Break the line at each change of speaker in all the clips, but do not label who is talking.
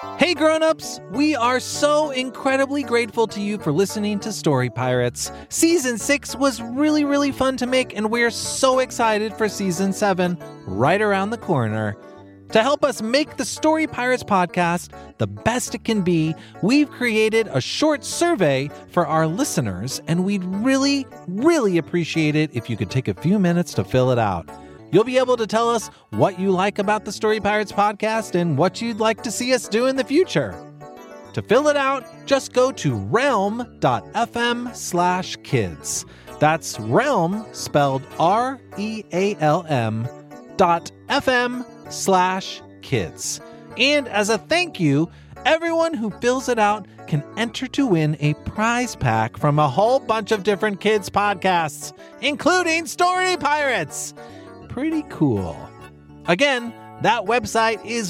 Hey grown-ups, we are so incredibly grateful to you for listening to Story Pirates. Season 6 was really fun to make, and we're so excited for Season 7 right around the corner. To help us make the Story Pirates podcast the best it can be, we've created a short survey for our listeners, and we'd really appreciate it if you could take a few minutes to fill it out. You'll be able to tell us what you like about the Story Pirates podcast and what you'd like to see us do in the future. To fill it out, just go to realm.fm/kids. That's realm, spelled REALM.FM/kids. And as a thank you, everyone who fills it out can enter to win a prize pack from a whole bunch of different kids podcasts, including Story Pirates. Pretty cool. Again, that website is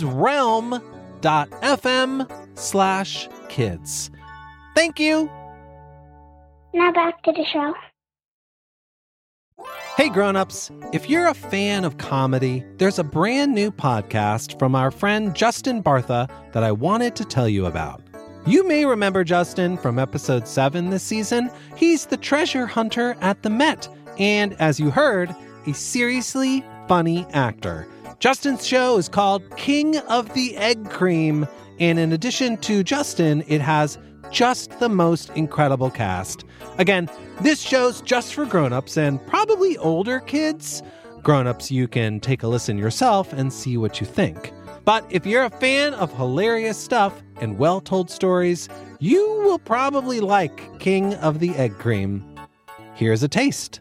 realm.fm/kids. Thank you.
Now back to the show.
Hey grown-ups, if you're a fan of comedy, there's a brand new podcast from our friend Justin Bartha that I wanted to tell you about. You may remember Justin from episode 7 this season. He's the treasure hunter at the Met, and as you heard, a seriously funny actor. Justin's show is called King of the Egg Cream, and in addition to Justin, it has just the most incredible cast. Again, this show's just for grown-ups and probably older kids. Grown-ups, you can take a listen yourself and see what you think. But if you're a fan of hilarious stuff and well-told stories, you will probably like King of the Egg Cream. Here's a taste.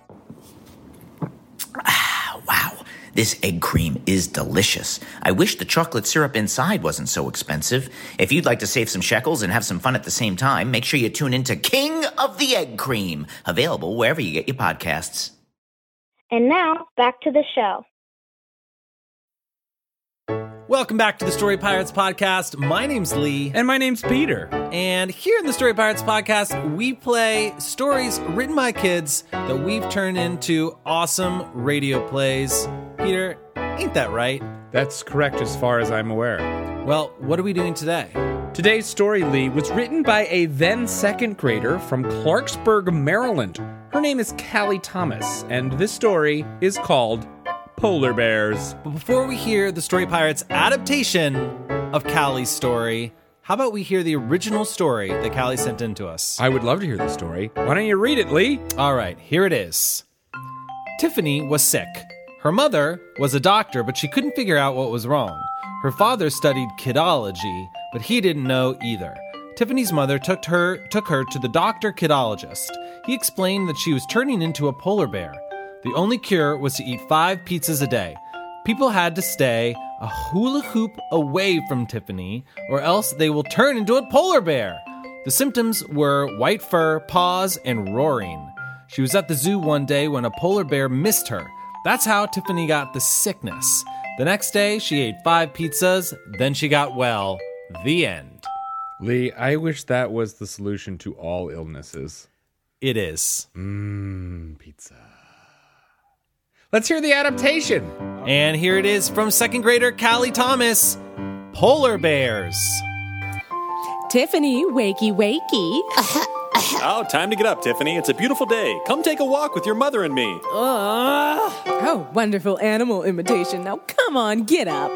Wow, this egg cream is delicious. I wish the chocolate syrup inside wasn't so expensive. If you'd like to save some shekels and have some fun at the same time, make sure you tune into King of the Egg Cream, available wherever you get your podcasts.
And now, back to the show.
Welcome back to the Story Pirates podcast. My name's Lee.
And my name's Peter.
And here in the Story Pirates podcast, we play stories written by kids that we've turned into awesome radio plays. Peter, ain't that right?
That's correct as far as I'm aware.
Well, what are we doing today?
Today's story, Lee, was written by a then second grader from Clarksburg, Maryland. Her name is Callie Thomas, and this story is called Polar Bears.
But before we hear the Story Pirates adaptation of Callie's story, how about we hear the original story that Callie sent in to us?
I would love to hear the story. Why don't you read it, Lee?
All right, here it is. Tiffany was sick. Her mother was a doctor, but she couldn't figure out what was wrong. Her father studied kidology, but he didn't know either. Tiffany's mother took her to the doctor kidologist. He explained that she was turning into a polar bear. The only cure was to eat 5 pizzas a day. People had to stay a hula hoop away from Tiffany, or else they will turn into a polar bear. The symptoms were white fur, paws, and roaring. She was at the zoo one day when a polar bear missed her. That's how Tiffany got the sickness. The next day, she ate 5 pizzas, then she got well. The end.
Lee, I wish that was the solution to all illnesses.
It is.
Pizza. Let's hear the adaptation.
And here it is from second grader Callie Thomas, Polar Bears.
Tiffany, wakey, wakey.
Oh, time to get up, Tiffany. It's a beautiful day. Come take a walk with your mother and me.
Oh, wonderful animal imitation. Now, come on, get up.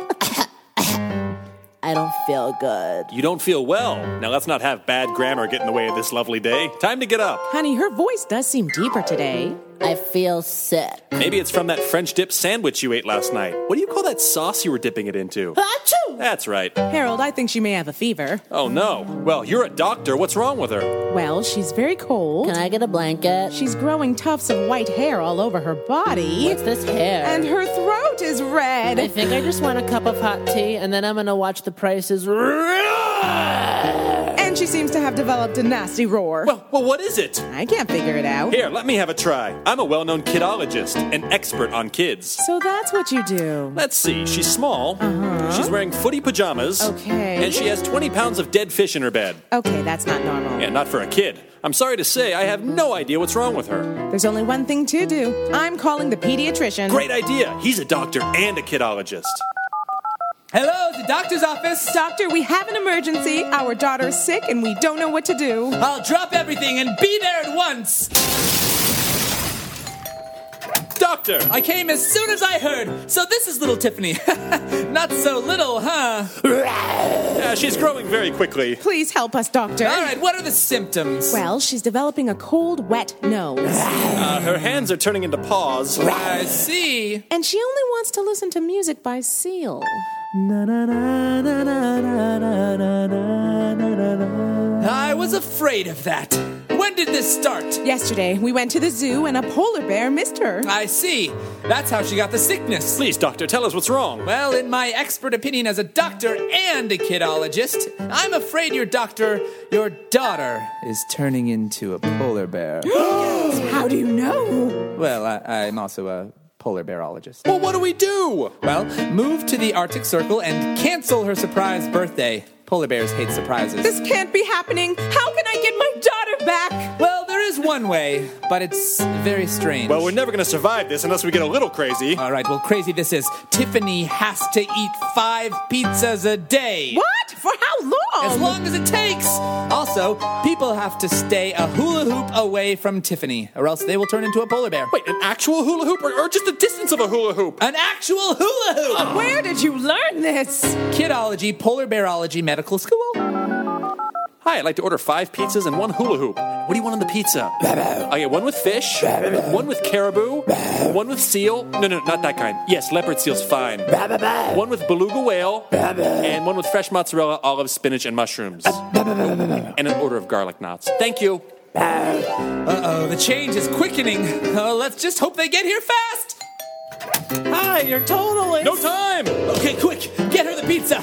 I don't feel good.
You don't feel well. Now let's not have bad grammar get in the way of this lovely day. Time to get up.
Honey, her voice does seem deeper today.
I feel sick.
Maybe it's from that French dip sandwich you ate last night. What do you call that sauce you were dipping it into?
Achoo!
That's right.
Harold, I think she may have a fever.
Oh, no. Well, you're a doctor. What's wrong with her?
Well, she's very cold.
Can I get a blanket?
She's growing tufts of white hair all over her body.
What's this hair?
And her throat is red.
I think I just want a cup of hot tea, and then I'm gonna watch The Price is Right.
And she seems to have developed a nasty roar.
Well, what is it?
I can't figure it out.
Here, let me have a try. I'm a well-known kidologist, an expert on kids.
So that's what you do.
Let's see. She's small. She's wearing footy pajamas.
Okay.
And she has 20 pounds of dead fish in her bed.
Okay, that's not normal.
Yeah, not for a kid. I'm sorry to say, I have no idea what's wrong with her.
There's only one thing to do. I'm calling the pediatrician.
Great idea. He's a doctor and a kidologist.
Hello, the doctor's office.
Doctor, we have an emergency. Our daughter is sick and we don't know what to do.
I'll drop everything and be there at once. Doctor, I came as soon as I heard. So this is little Tiffany. Not so little, huh?
Yeah, she's growing very quickly.
Please help us, doctor.
All right, what are the symptoms?
Well, she's developing a cold, wet nose.
Her hands are turning into paws.
I see.
And she only wants to listen to music by Seal.
I was afraid of that. When did this start?
Yesterday, we went to the zoo and a polar bear missed her.
I see. That's how she got the sickness.
Please, doctor, tell us what's wrong.
Well, in my expert opinion as a doctor and a kidologist, I'm afraid your daughter, is turning into a polar bear.
How do you know?
Well, I'm also a polar bearologist.
Well, what do we do?
Well, move to the Arctic Circle and cancel her surprise birthday. Polar bears hate surprises.
This can't be happening. How can I get my daughter back?
Well, there is one way, but it's very strange.
Well, we're never going to survive this unless we get a little crazy.
All right, well, crazy this is. Tiffany has to eat 5 pizzas a day.
What? For how long?
As long as it takes. Also, people have to stay a hula hoop away from Tiffany, or else they will turn into a polar bear.
Wait, an actual hula hoop or just the distance of a hula hoop?
An actual hula hoop!
Where did you learn this?
Kidology, Polar Bearology Medical School.
Hi, I'd like to order 5 pizzas and 1 hula hoop. What do you want on the pizza? I get 1 with fish, 1 with caribou, 1 with seal. No, not that kind. Yes, leopard seal's fine. 1 with beluga whale, and 1 with fresh mozzarella, olives, spinach, and mushrooms. And an order of garlic knots. Thank you.
Uh-oh, the change is quickening. Let's just hope they get here fast.
Hi, you're totally...
No time!
Okay, quick, get her the pizza.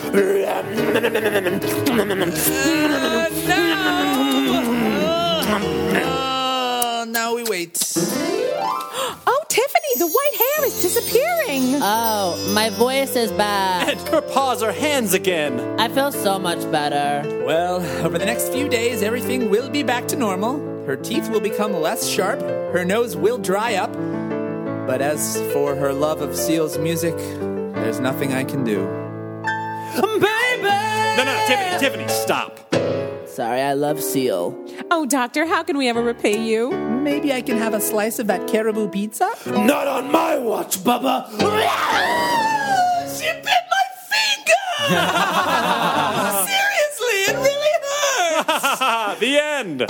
No! Now we wait.
Oh, Tiffany, the white hair is disappearing.
Oh, my voice is back.
And her paws are hands again.
I feel so much better.
Well, over the next few days, everything will be back to normal. Her teeth will become less sharp. Her nose will dry up. But as for her love of Seal's music, there's nothing I can do.
Baby!
No, Tiffany, stop.
Sorry, I love Seal.
Oh, doctor, how can we ever repay you?
Maybe I can have a slice of that caribou pizza?
Not on my watch, Bubba!
She bit my finger! Seriously, it really hurts!
The end.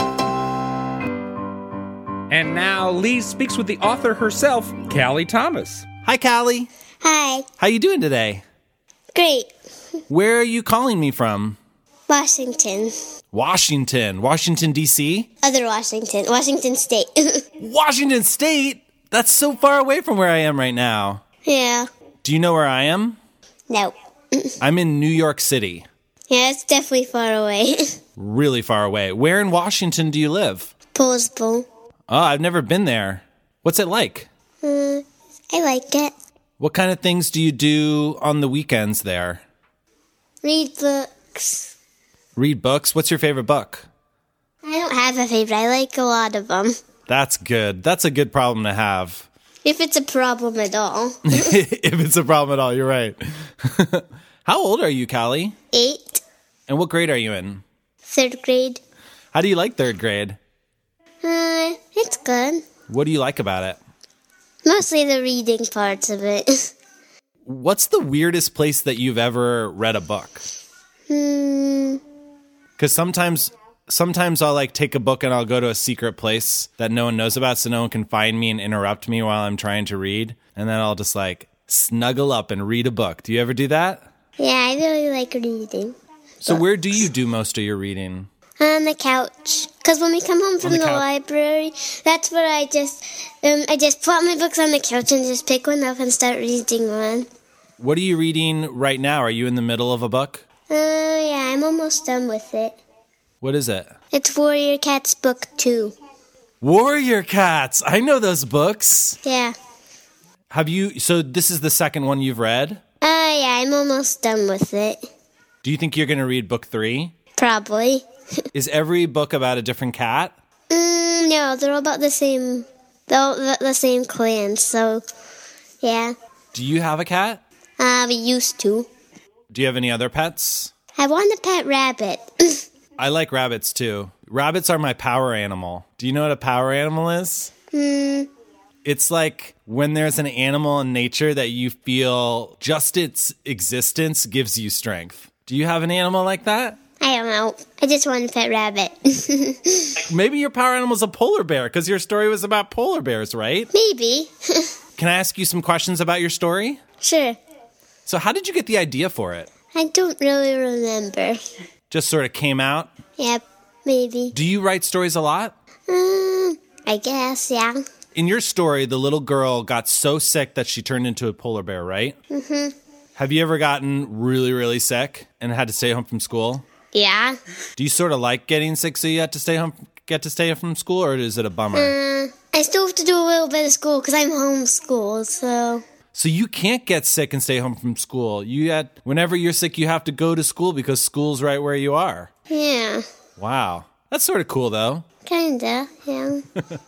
And now Lee speaks with the author herself, Callie Thomas.
Hi, Callie.
Hi.
How you doing today?
Great.
Where are you calling me from?
Washington.
Washington, D.C.?
Other Washington. Washington State.
Washington State? That's so far away from where I am right now.
Yeah.
Do you know where I am?
No.
I'm in New York City.
Yeah, it's definitely far away.
Really far away. Where in Washington do you live?
Poulsbo.
Oh, I've never been there. What's it like?
I like it.
What kind of things do you do on the weekends there?
Read books.
Read books? What's your favorite book?
I don't have a favorite. I like a lot of them.
That's good. That's a good problem to have.
If it's a problem at all.
If it's a problem at all, you're right. How old are you, Callie?
8.
And what grade are you in?
3rd grade.
How do you like 3rd grade?
It's good.
What do you like about it?
Mostly the reading parts of it.
What's the weirdest place that you've ever read a book? Because sometimes I'll take a book and I'll go to a secret place that no one knows about so no one can find me and interrupt me while I'm trying to read. And then I'll just snuggle up and read a book. Do you ever do that?
Yeah, I really like reading.
So where do you do most of your reading?
On the couch. Because when we come home from the library, that's where I just put my books on the couch and just pick one up and start reading one.
What are you reading right now? Are you in the middle of a book?
Yeah, I'm almost done with it.
What is it?
It's Warrior Cats Book 2.
Warrior Cats! I know those books.
Yeah.
So this is the second one you've read?
Yeah, I'm almost done with it.
Do you think you're going to read book 3?
Probably.
Is every book about a different cat?
No, they're all about the same clan, so, yeah.
Do you have a cat?
We used to.
Do you have any other pets?
I want a pet rabbit.
I like rabbits too. Rabbits are my power animal. Do you know what a power animal is? It's like when there's an animal in nature that you feel just its existence gives you strength. Do you have an animal like that?
I don't know. I just want a pet rabbit.
Maybe your power animal is a polar bear because your story was about polar bears, right?
Maybe.
Can I ask you some questions about your story?
Sure.
So how did you get the idea for it?
I don't really remember.
Just sort of came out?
Yep, maybe.
Do you write stories a lot?
I guess, yeah.
In your story, the little girl got so sick that she turned into a polar bear, right? Mm-hmm. Have you ever gotten really, really sick and had to stay home from school?
Yeah.
Do you sort of like getting sick so you have to stay home from school, or is it a bummer?
I still have to do a little bit of school because I'm homeschooled, so...
So you can't get sick and stay home from school. Whenever you're sick, you have to go to school because school's right where you are.
Yeah.
Wow. That's sort of cool, though.
Kinda, yeah.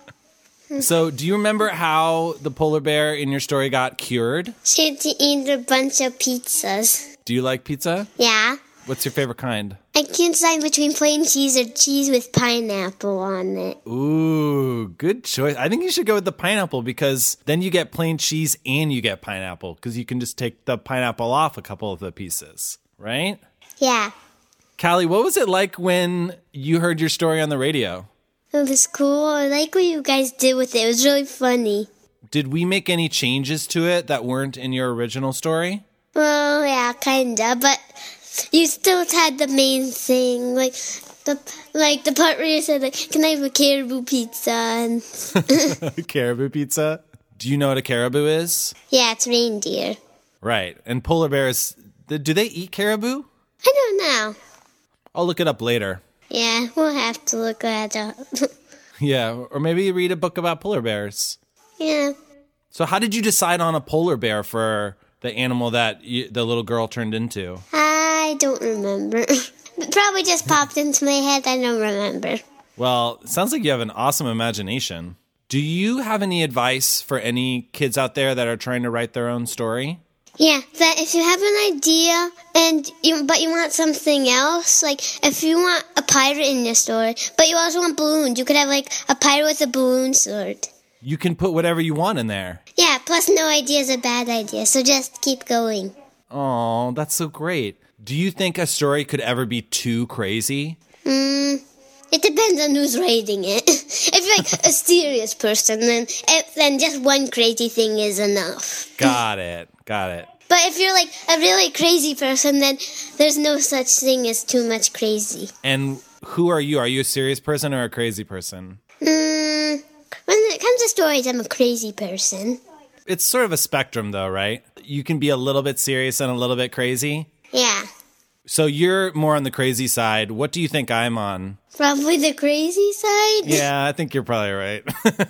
So do you remember how the polar bear in your story got cured?
She had to eat a bunch of pizzas.
Do you like pizza?
Yeah.
What's your favorite kind?
I can't decide between plain cheese or cheese with pineapple on it.
Ooh, good choice. I think you should go with the pineapple because then you get plain cheese and you get pineapple because you can just take the pineapple off a couple of the pieces, right?
Yeah.
Callie, what was it like when you heard your story on the radio?
It was cool. I like what you guys did with it. It was really funny.
Did we make any changes to it that weren't in your original story?
Well, yeah, kinda, but you still had the main thing, like the part where you said, like, can I have a caribou pizza? And
Caribou pizza? Do you know what a caribou is?
Yeah, it's reindeer.
Right. And polar bears, do they eat caribou?
I don't know.
I'll look it up later.
Yeah, we'll have to look that up.
Yeah, or maybe read a book about polar bears.
Yeah.
So how did you decide on a polar bear for the animal that the little girl turned into?
I don't remember. It probably just popped into my head. I don't remember.
Well, it sounds like you have an awesome imagination. Do you have any advice for any kids out there that are trying to write their own story?
Yeah, that if you have an idea but you want something else, like if you want a pirate in your story, but you also want balloons, you could have like a pirate with a balloon sword.
You can put whatever you want in there.
Yeah, plus no idea is a bad idea, so just keep going.
Oh, that's so great. Do you think a story could ever be too crazy?
It depends on who's writing it. If you're like a serious person, then just one crazy thing is enough.
Got it.
But if you're like a really crazy person, then there's no such thing as too much crazy.
And who are you? Are you a serious person or a crazy person?
When it comes to stories, I'm a crazy person.
It's sort of a spectrum, though, right? You can be a little bit serious and a little bit crazy.
Yeah.
So you're more on the crazy side. What do you think I'm on?
Probably the crazy side?
Yeah, I think you're probably right.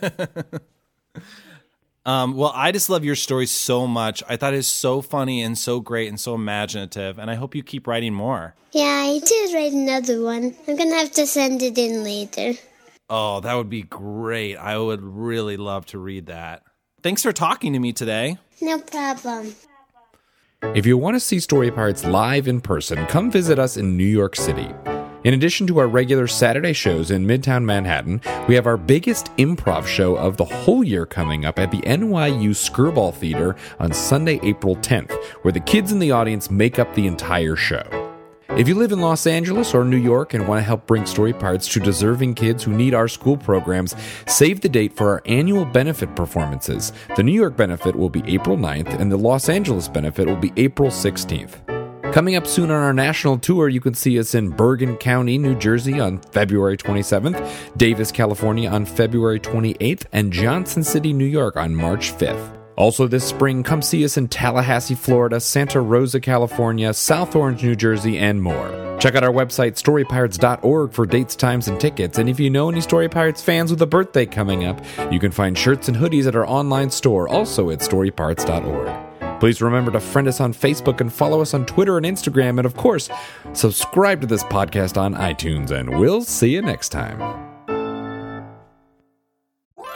Well, I just love your story so much. I thought it was so funny and so great and so imaginative, and I hope you keep writing more.
Yeah, I did write another one. I'm going to have to send it in later.
Oh, that would be great. I would really love to read that. Thanks for talking to me today.
No problem.
If you want to see Story Pirates live in person, come visit us in New York City. In addition to our regular Saturday shows in Midtown Manhattan, we have our biggest improv show of the whole year coming up at the NYU Skirball Theater on Sunday, April 10th, where the kids in the audience make up the entire show. If you live in Los Angeles or New York and want to help bring Story Pirates to deserving kids who need our school programs, save the date for our annual benefit performances. The New York benefit will be April 9th, and the Los Angeles benefit will be April 16th. Coming up soon on our national tour, you can see us in Bergen County, New Jersey on February 27th, Davis, California on February 28th, and Johnson City, New York on March 5th. Also this spring, come see us in Tallahassee, Florida, Santa Rosa, California, South Orange, New Jersey, and more. Check out our website, storypirates.org, for dates, times, and tickets. And if you know any Story Pirates fans with a birthday coming up, you can find shirts and hoodies at our online store, also at storypirates.org. Please remember to friend us on Facebook and follow us on Twitter and Instagram. And of course, subscribe to this podcast on iTunes. And we'll see you next time.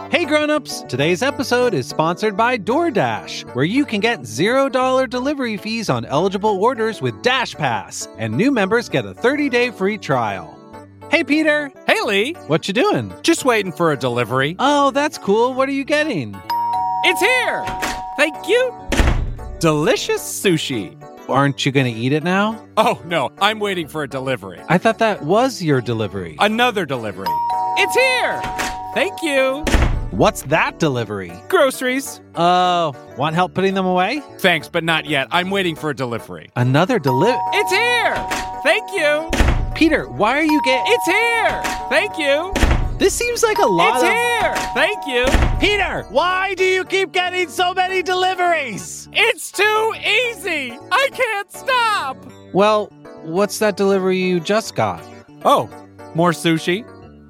Hey grown-ups, today's episode is sponsored by DoorDash, where you can get $0 delivery fees on eligible orders with Dash Pass, and new members get a 30-day free trial. Hey Peter!
Hey Lee!
What you doing?
Just waiting for a delivery.
Oh, that's cool. What are you getting?
It's here! Thank you! Delicious sushi.
Aren't you gonna eat it now?
Oh, no, I'm waiting for a delivery.
I thought that was your delivery.
Another delivery. It's here! Thank you!
What's that delivery?
Groceries.
Want help putting them away?
Thanks, but not yet. I'm waiting for a delivery.
Another delivery?
It's here! Thank you!
Peter, why are you getting...
It's here! Thank you!
This seems like a lot
It's here! Thank you!
Peter, why do you keep getting so many deliveries?
It's too easy! I can't stop!
Well, what's that delivery you just got?
Oh, more sushi?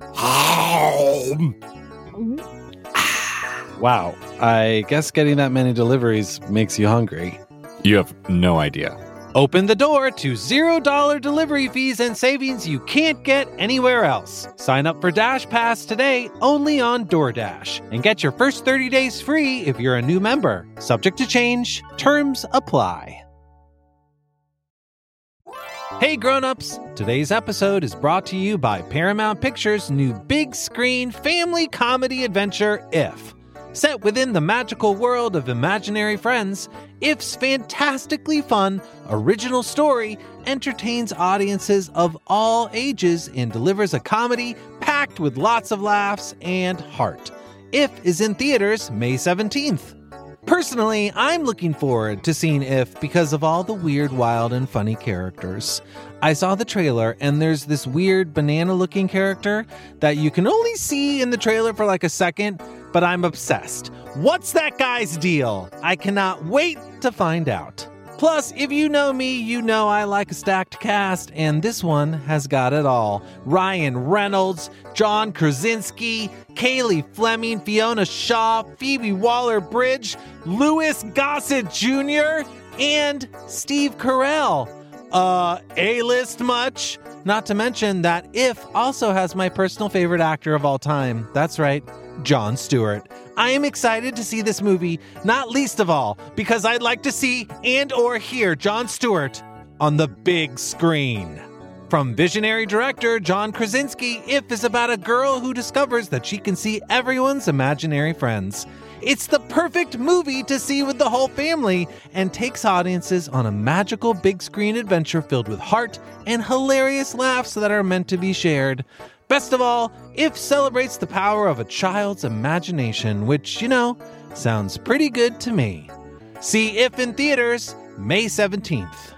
Wow, I guess getting that many deliveries makes you hungry.
You have no idea.
Open the door to $0 delivery fees and savings you can't get anywhere else. Sign up for Dash Pass today only on DoorDash and get your first 30 days free if you're a new member. Subject to change. Terms apply. Hey grown-ups, today's episode is brought to you by Paramount Pictures' new big screen family comedy adventure, If. Set within the magical world of imaginary friends, If's fantastically fun, original story entertains audiences of all ages and delivers a comedy packed with lots of laughs and heart. If is in theaters May 17th. Personally, I'm looking forward to seeing If because of all the weird, wild, and funny characters. I saw the trailer, and there's this weird banana-looking character that you can only see in the trailer for like a second, but I'm obsessed. What's that guy's deal? I cannot wait to find out. Plus, if you know me, you know I like a stacked cast, and this one has got it all. Ryan Reynolds, John Krasinski, Kaylee Fleming, Fiona Shaw, Phoebe Waller-Bridge, Louis Gossett Jr., and Steve Carell. A-list much? Not to mention that If also has my personal favorite actor of all time. That's right, Jon Stewart. I am excited to see this movie, not least of all, because I'd like to see and or hear Jon Stewart on the big screen. From visionary director John Krasinski, If is about a girl who discovers that she can see everyone's imaginary friends. It's the perfect movie to see with the whole family and takes audiences on a magical big screen adventure filled with heart and hilarious laughs that are meant to be shared. Best of all, If celebrates the power of a child's imagination, which, you know, sounds pretty good to me. See If in theaters May 17th.